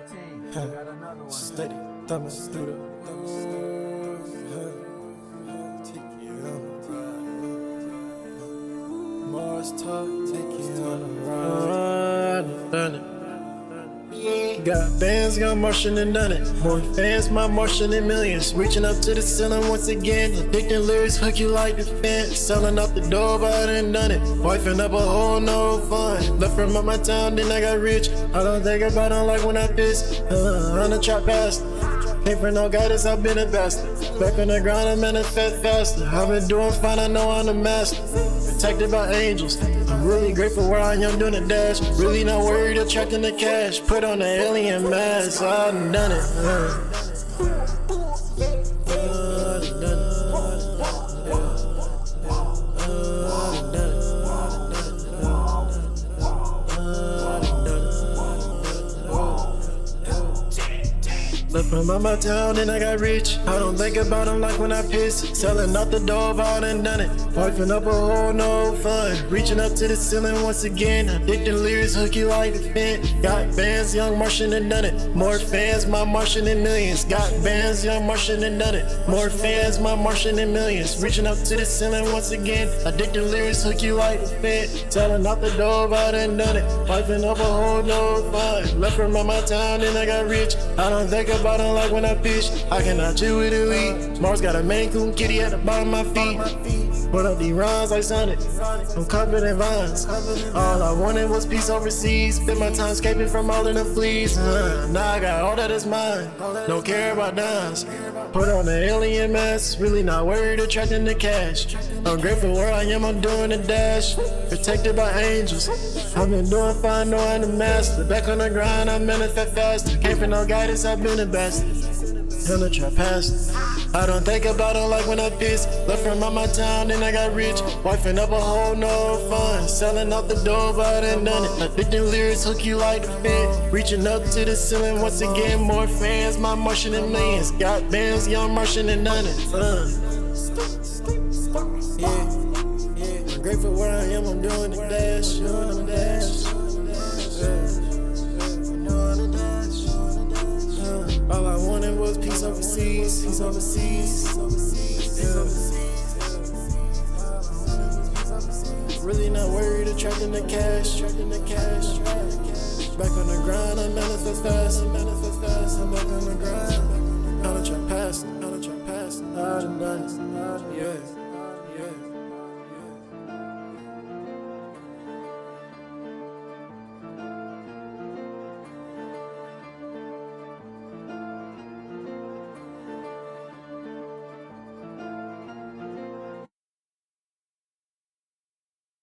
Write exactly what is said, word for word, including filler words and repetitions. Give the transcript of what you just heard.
fourteen. We got another one. Steady, thumbing through the Mars talk, take you on a ride. Done it. Got bands, got Martian and done it. More fans, my Martian and millions. Reaching up to the ceiling once again. Addicting lyrics, hook you like the fence. Selling out the door, but I done done it. Wifing up a whole no fun. Left from out my town, then I got rich. I don't think about it like when I piss. Uh, I'm a trap bastard. Ain't for no guidance, I've been a bastard. Back on the grind, I manifest faster. I've been doing fine, I know I'm the master. Protected by angels. I'm really grateful where I am doing the dash. Really not worried, attracting the cash. Put on the alien mask, I done done it. Uh. Left from out my town and I got rich. I don't think about them like when I piss. Selling out the door, but I done done it. Wifing up a whole no fun. Reaching up to the ceiling once again. Addicted lyrics, hook you like the fin. Got bands, young Martian and done it. More fans, my Martian and millions. Got bands, young Martian and done it. More fans, my Martian and millions. Reaching up to the ceiling once again. Addicted lyrics, hook you like the fin. Selling out the door, but I done done it. Wifing up a whole no fun. Left from out my town and I got rich. I don't think about Bottom like when I pitch, I cannot chill with elite. Mars got a Maine Coon kitty at the bottom of my feet. Put up these rhymes like Sonic, I'm covered in vines. All I wanted was peace overseas. Spent my time escaping from all of the fleas. Uh, now I got all that is mine, don't care about dimes. Put on the alien mask, really not worried, attracting the cash. I'm grateful where I am, I'm doing the dash. Protected by angels, I've been doing fine, know I'm the master. Back on the grind, I manifest faster. Came for no guidance, I've been the best. Hella trap past. I don't think about it like when I piss. Left from out my town, then I got rich. Wifing up a whole no fun. Selling out the door, but I done done it. Addicting lyrics, hook you like the fin. Reaching up to the ceiling once again. More fans, my Martian and millions. Got bands, young Martian and done it. Uh. Yeah, yeah. I'm grateful where I am, I'm doing the dash. Doing the dash. All I wanted was peace overseas, peace overseas. Yeah. Really not worried, attracting the cash, attracting the cash. Back on the grind, I manifest fast, I manifest fast. I'm back on the grind, I'm trying to pass.